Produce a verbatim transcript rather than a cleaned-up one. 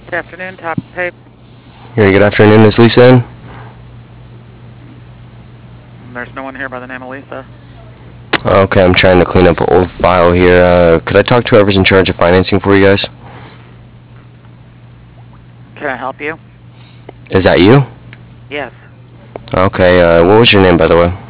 Good afternoon, Top Tape. Here, good afternoon. Is Lisa in? There's no one here by the name of Lisa. Okay, I'm trying to clean up an old file here. Uh, could I talk to whoever's in charge of financing for you guys? Can I help you? Is that you? Yes. Okay, uh, what was your name, by the way?